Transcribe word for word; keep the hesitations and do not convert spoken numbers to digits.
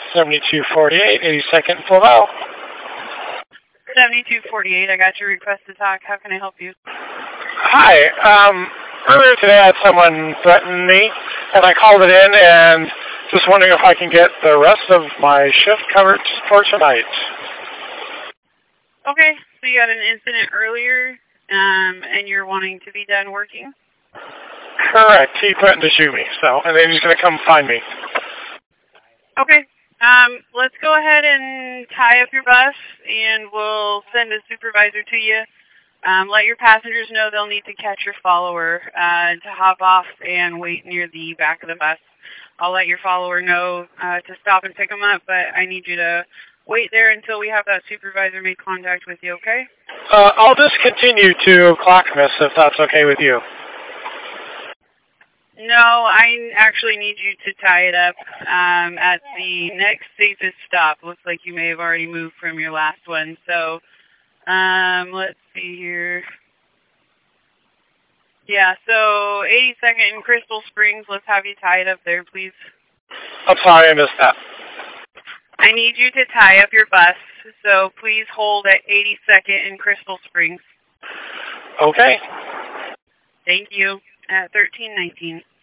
seventy-two forty-eight, eighty-second full bell. seventy-two forty-eight, I got your request to talk. How can I help you? Hi. Um, earlier today I had someone threaten me, and I called it in, and just wondering if I can get the rest of my shift covered for tonight. Okay, so you had an incident earlier, um, and you're wanting to be done working? Correct. He threatened to shoot me, so, and then he's going to come find me. Okay. Um, let's go ahead and tie up your bus, and we'll send a supervisor to you. Um, let your passengers know they'll need to catch your follower uh, to hop off and wait near the back of the bus. I'll let your follower know uh, to stop and pick them up, but I need you to wait there until we have that supervisor make contact with you, okay? Uh, I'll just continue to Clackamas if that's okay with you. No, I actually need you to tie it up um, at the next safest stop. Looks like you may have already moved from your last one. So um, let's see here. Yeah, so eighty-second in Crystal Springs. Let's have you tie it up there, please. I'm sorry I missed that. I need you to tie up your bus. So please hold at eighty-second in Crystal Springs. Okay. Thank you. At thirteen nineteen.